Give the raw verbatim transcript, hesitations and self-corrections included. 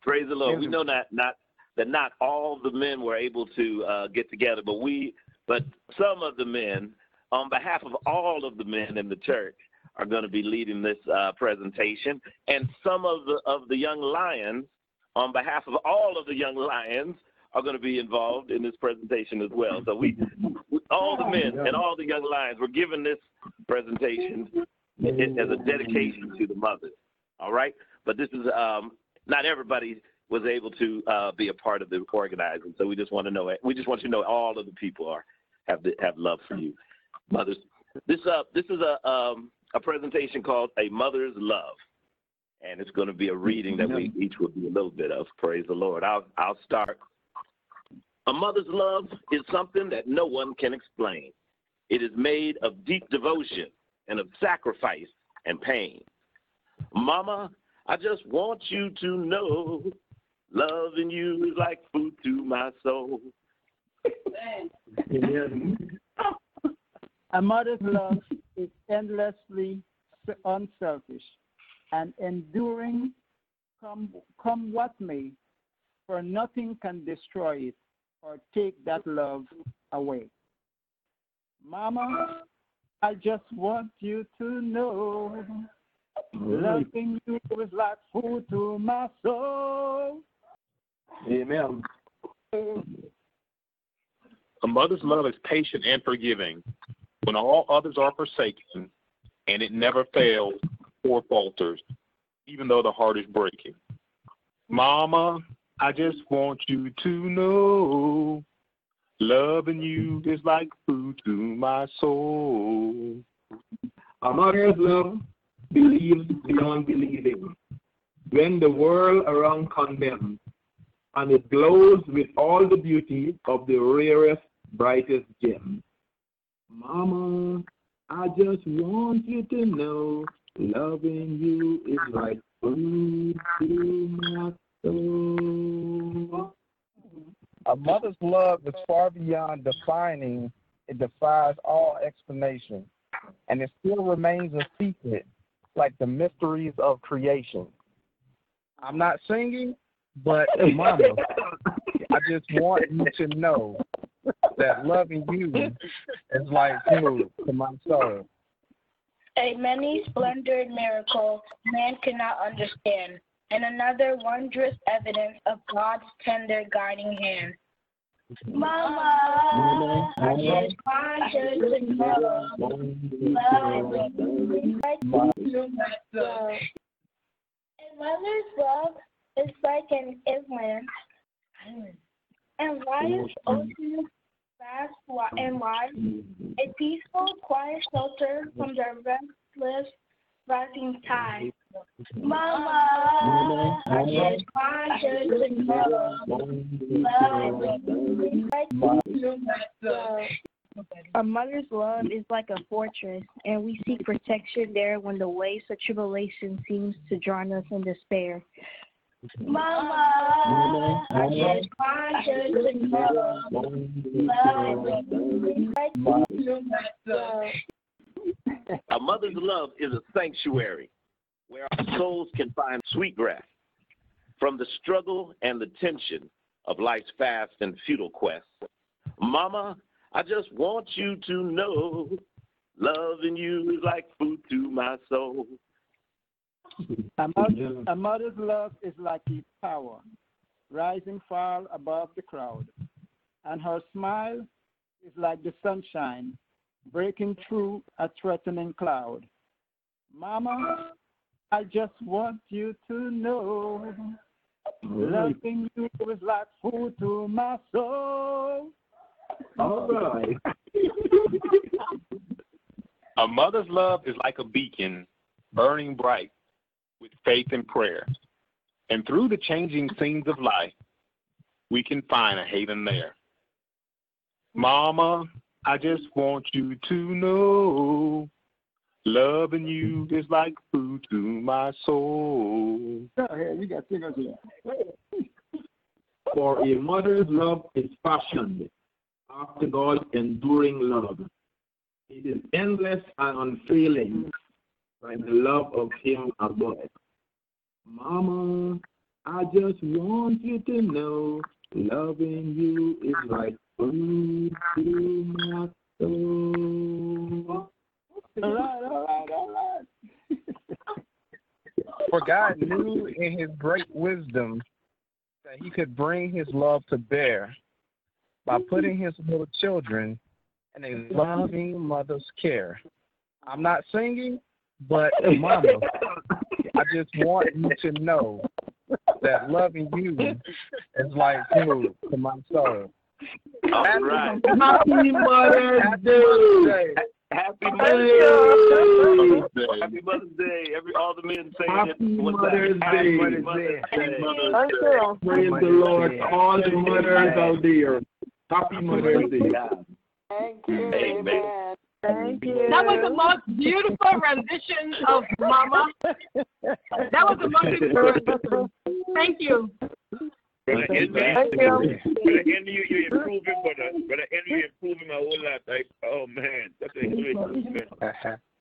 Praise the Lord. We Amen. know not not that not all the men were able to uh, get together, but we, but some of the men, on behalf of all of the men in the church, are going to be leading this uh, presentation, and some of the of the young lions, on behalf of all of the young lions, are going to be involved in this presentation as well. So we, we all the men and all the young lions were given this presentation as a dedication to the mothers. All right, but this is um, not everybody was able to uh, be a part of the organizing. So we just want to know. We just want you to know all of the people are have the, have love for you, mothers. This uh this is a um, a presentation called A Mother's Love, and it's going to be a reading that we each will do a little bit of. Praise the Lord. I'll I'll start. A mother's love is something that no one can explain. It is made of deep devotion and of sacrifice and pain. Mama, I just want you to know, loving you is like food to my soul. A mother's love is endlessly unselfish and enduring, come, come what may, for nothing can destroy it or take that love away. Mama, I just want you to know, loving you is like food to my soul. Amen. A mother's love is patient and forgiving when all others are forsaken, and it never fails or falters, even though the heart is breaking. Mama, I just want you to know, loving you is like food to my soul. A mother's love believes beyond believing. When the world around condemns, and it glows with all the beauty of the rarest, brightest gem. Mama, I just want you to know, loving you is like food to my soul. A mother's love is far beyond defining. It defies all explanation, and it still remains a secret, like the mysteries of creation. I'm not singing, but Mama, I just want you to know that loving you is like food to my soul. A many splendored miracle man cannot understand, and another wondrous evidence of God's tender guiding hand. Mama, I just want you to know, loving you my soul. A mother's love is like an inland and wide ocean, vast and wide, a peaceful, quiet shelter from the restless rising tide. Mama, I just want you to know, loving you my soul. A mother's love is like a fortress, and we seek protection there when the waves of tribulation seems to drown us in despair. Mama, I just want you to know, loving you my soul. A mother's love is a sanctuary where our souls can find sweet rest from the struggle and the tension of life's fast and futile quest. Mama, I just want you to know, loving you is like food to my soul. A, mother, a mother's love is like its power, rising far above the crowd, and her smile is like the sunshine, breaking through a threatening cloud. Mama, I just want you to know, loving you is like food to my soul. All right. A mother's love is like a beacon, burning bright with faith and prayer. And through the changing scenes of life, we can find a haven there. Mama, I just want you to know, loving you is like food to my soul. Go ahead, you got singers here. For a mother's love is fashioned after God's enduring love. It is endless and unfailing, like the love of Him above. Mama, I just want you to know loving you is like food to my soul. All right, all right, all right. For God knew in his great wisdom that he could bring his love to bear by putting his little children in a loving mother's care. I'm not singing, but Mama, I just want you to know that loving you is like food to my soul. All Happy right. Happy Mother's Happy Day. Mother's Day. Happy Mother's Day. Happy Mother's Day. Every all the men saying Happy it. What's Mother's that? Day. Happy Mother's Day. Happy Mother's Thank Day. you. Praise the Lord to all the mothers out there. Happy Mother's Day. Thank you. Amen. Amen. Thank you. That was the most beautiful rendition of Mama. That was the most beautiful rendition. Thank you. Brother Henry, Thank you. Brother Henry, you're improving, brother. Brother Henry, you're improving a whole lot. Like, oh man, that's a great improvement.